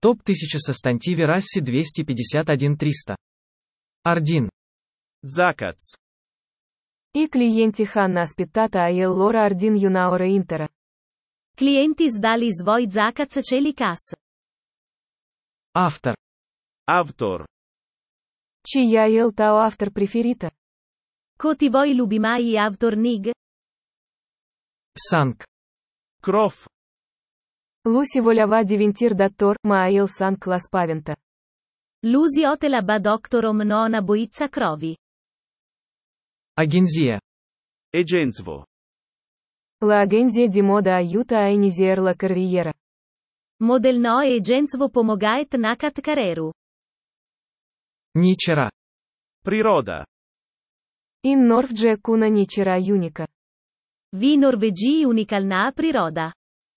Топ-1000 со Станти Верасси 251-300. Ардин. Закац. I clienti hanno aspettato a il loro ordine una ora intera. Clientis dali svoj Zakaz celi kas. Автор. Автор. Чия il tao автор preferita? Ko ti voi ljubimai avtor nig? Санк. Кров. Lusi voleva diventare dottor, ma il san la spaventa. Lusi otela ba doctorom nona boizza crovi. Агензия. Егенство. La agenzia di moda aiuta a iniziare la carriera. Model no e genstvo pomogaet nakat kareru. Ничера. Природа. In Norvge kuna ničera unica. Vi Norvegii unikalna priroda.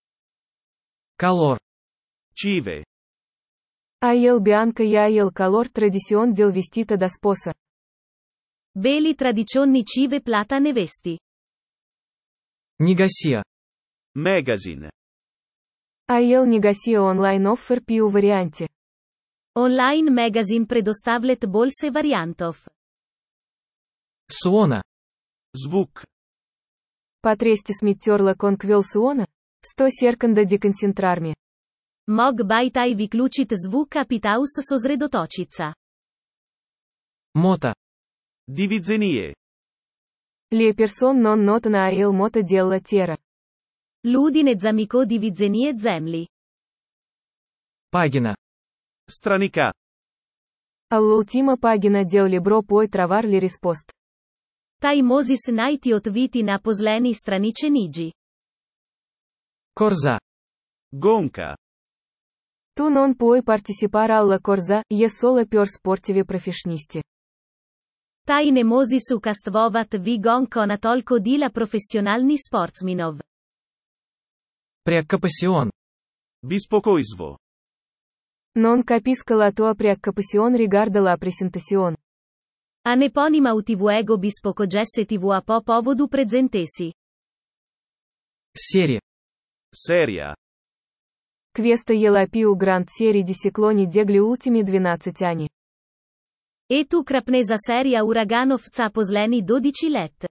Калор. Cive. A il bianca ja il calor tradicion del vestita da sposa. Beli tradicionni cive plata nevesti. Негасия. Magazine. A il negasia online offer più varianti. Online magazine predostavlet bolse variantov. Суона. Звук. Потрести сметерла конквел суона? 100 секунда деконцентрарми. Mog bajtaj vyključit zvuk apitaus sosredotočica. Мота. Divizzenie. Le person non notano a il mota della terra. Ludine zamiko divizenie zemli. Пагина. Stranica. All'ultima pagina del libro puoi trovar le risposte. Taj Mozis najti otviti na pozleni stranice niđi. Корза. Gonca. Tu non puoi partecipare alla corsa, je solo per sportivi professionisti. Taj ne mozi su kastvovat vi gonko na tolko dila profesionalni sportsminov. Преоккупасион. Беспокойство. Non capisco la tua preoccupazione riguardo la presentazione. Aneponima utivuego bispoko jesse tvu a po povodu prezentesi. Серия. Seria. Questa è la più grande serie di cicloni degli ultimi 12 anni. E tu krapneza seria uraganov ca pozleni 12 let.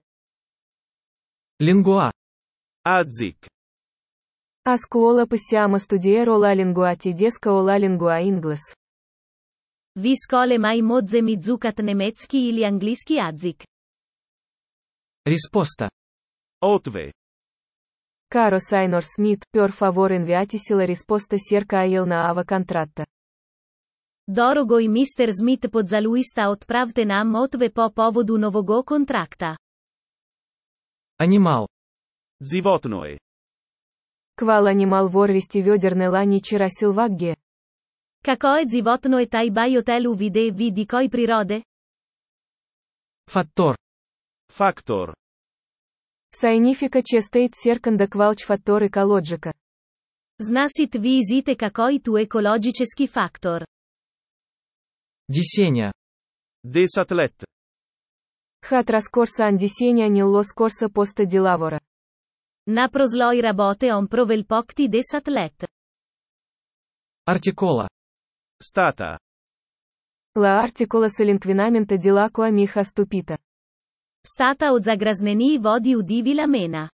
Лингуа. Adzik. A scuola possiamo studiare la lingua tedesca o la lingua inglese. Vi skole mai modze mizukat nemecki ili angliski jazik. Risposta. Otve. Caro Sainor Smith, per favore inviatisi la risposta cerca il nuova contratta. Dorogoj Mr. Smith podzaluista otpravte nam otve po povodu novogo kontrakta. Анимал. Животное. Qual animal vorresti vederne la ničera silvagge? Kako je životno je taj baj hotelu vide vi di koj prirode? Фактор. Factor. Significa che state cercando qualche fattore ecologico. Znasit vi izite kakoj tu ekologičeski faktor. Десения. Desatlet. Ha trascorso un disegno nello scorso posto di lavoro. Na prozloj rabote on provel pokti desatlet. Артикола. Stata. La articola sull'inquinamento di l'acqua mi ha stupita. Stata od zagrazneni vodi udivi la mena.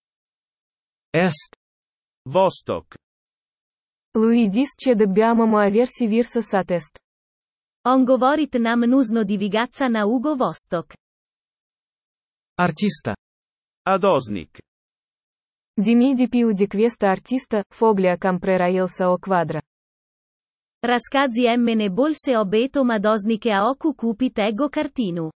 Est. Vostok. Lui dice che dobbiamo muoversi verso sud-est. On govorit nam nuzno divigazza na Ugo Vostok. Артиста. Adosnik. Dimmi di più di questa artista, foglia comprera il suo quadro. Raskazi emmene bolse obeto madoznike a oku kupit ego kartinu.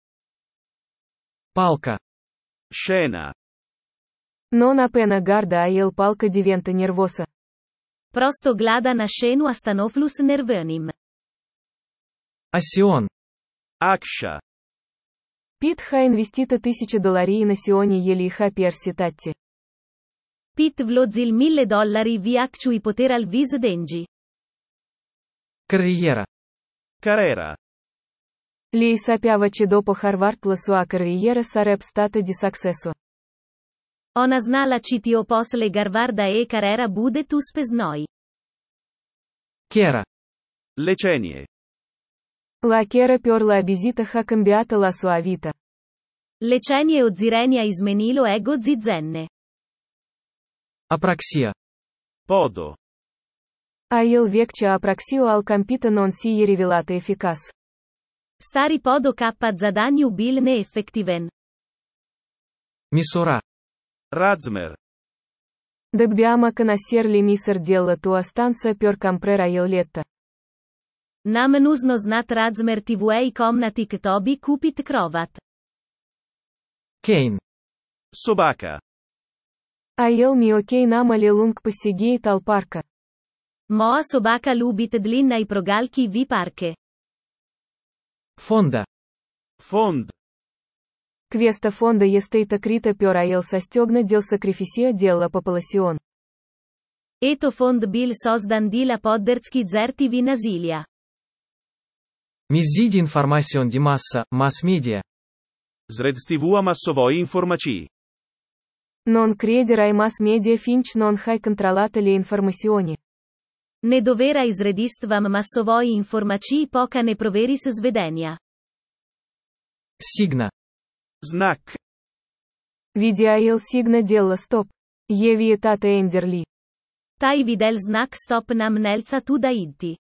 Палка. Scena. Non appena guarda il palco diventa nervosa. Prosto glada na scenu a stanoflus nervenim. Асион. Акша. Пит ha investito $1000 на Сионе Елиха Перситати. Pit vlozil $1000 vi acciui poter al vis dengi. Карьера. Carrera. Lei sapeva che dopo Harvard la sua carriera sarebbe stata di successo. Ona znala čiti posle Garvarda e carrera bude tu speznoj. Кера. Lečenie. La chera pior la bisita ha cambiata la sua vita. Lečenie odzirenia izmenilo ego zizenne. Апраксия. Podo. A el vecchia apraxio al campita non si je rivelata efficace. Stari podo k zadaniu bil neeffektiven. Мисура. Razmer. Dobbiamo conoscerli miser della tua stanza per comprare il letto. Nam nuzno znat razmer tvei komnati k tobi kupit krovat. Кейн. Собака. A el mi ok namali lung посидеть al parka. Moa sobaka lubit dlin ai progalki vi parke. Фонда. Fond. Questa fonda este tacrita per il sostegno del sacrificio della popolazione. Eto fond bil sosdan dila podderski zertivi nasilia. Мизиди информацион ди масса, масс-медиа. Zredstivu massovoi informacii. Non credere ai mass media finch non hai controllate le informazioni. Ne dovera izredistvam massovoi informacii poka ne proveris zvedenia. Сигна. Znak. Видя il signa della stop. Je vietata enderli. Tai videl znak stop nam nelca tu da idti.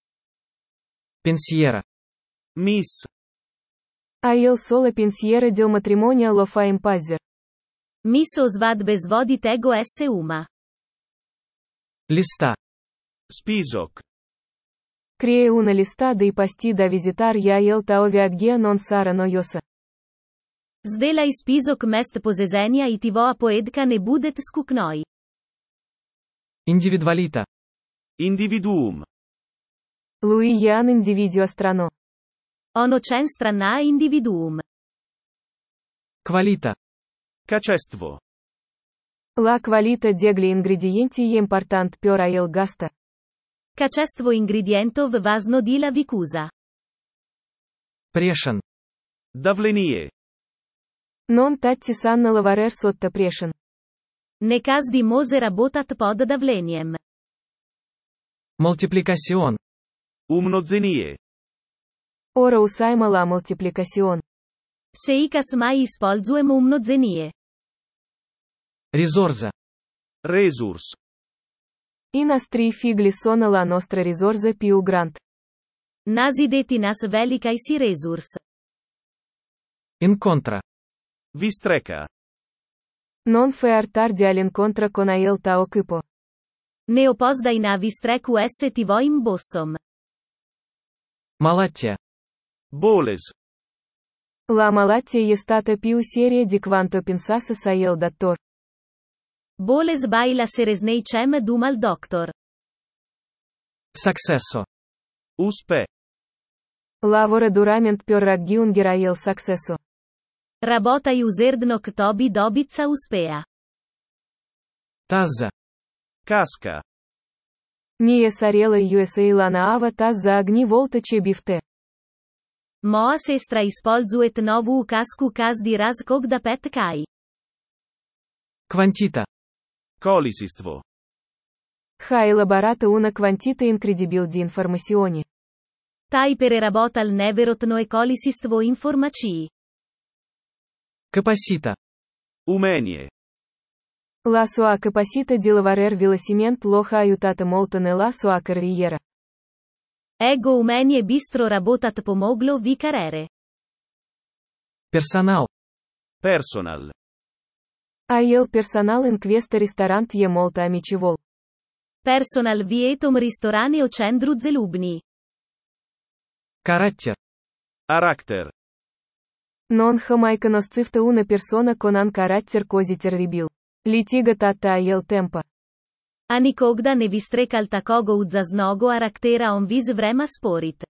Пенсиера. Miss. A il solo pensiero del matrimonio lo fa impazzire. Miso svad bezvodit ego esse uma. Листа. Spisok. Cree una lista dei posti da visitar ja il tao viaggia non sarà noiosa. Zdela ispizok mest pozezenia i tivoa poedka ne budet skuknoi. Индивидуалита. Individuum. Lui Jan individuo strano. Ono cen strana individuum. Квалита. Качество. La qualità degli ingredienti è importante per il gusto. Kaczestvo ingredientov vasno dila vikusa. Прешен. Давление. Non tutti sanno lavorare sotto pressione. Nekaz di mose rabotat pod davleniem. Мультипликасион. Umnodzenie. Ora usaimo la moltiplicazione. Seikas mai ispolzuem umnozenie. Ризорза. Resurs. I nostri figli sono la nostra risorsa più grande. Nasi detinas velikais resurs. Инконтра. Vistreka. Non far tardi all'incontro con il tao cupo. Ne opozdai na vistreku esse tivoim bossom. Малаттия. Boles. La malattia è stata più seria di quanto pensasse sa il dottor. Boles baila seresnei cem dumal doctor. Successo. Uspe. Lavora duramente per raggiungere il successo. Rabotaj uzerdno k tobi dobica uspea. Таза. Casca. Mia sorella USA la naava tas za agni volta ce bifte. Moa sestra ispolzuet novu cascu cas di raz kog da pet kai. Квантита. Количество. Ha elaborata una quantità incredibile di informazioni. Tai per rabotal neverotno e colisistvo informacii. Капасита. Umenie. La sua capacità di lavorare velocemente lo ha aiutato molto nella sua carriera. Ego umenie bistro rabotat pomoglo vi carere. Персонал. Personal. A il personal in questo ristorante è molto amichevole. Personal vietom ristoraneo centru zelubni. Характер. Характер. Non ha mai conosciuto una persona con un carattere così terribile. Litigata a il tempo. Ani kogda ne vistrekal takogo udzaznogo araktera on vis vrema sporit.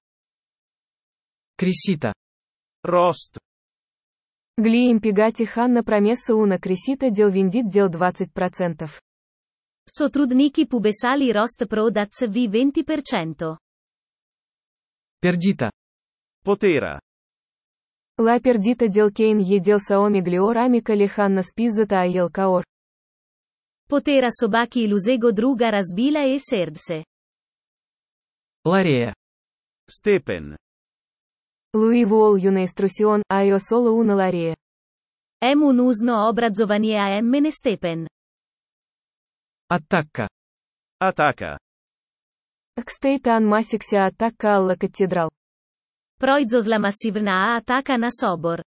Кресита. Рост. Gli impiegati hanno promesso una crescita del vendit del 20%. Sotrudniki pubesali rost prodats vi 20%. Пердита. Potera. La perdita del Kane e del Saomi Glior amica li hanno spizzata a il caor. Potera sobaki iluzego druga razbila e serdse. Ларея. Степен. Lui vuol una instrucción, a io solo una larie. Ему нужно образование, а мене степен. Attacca. Атака. Кстейтан масикся атака alla catedral. Proizos la massivna a атака на собор.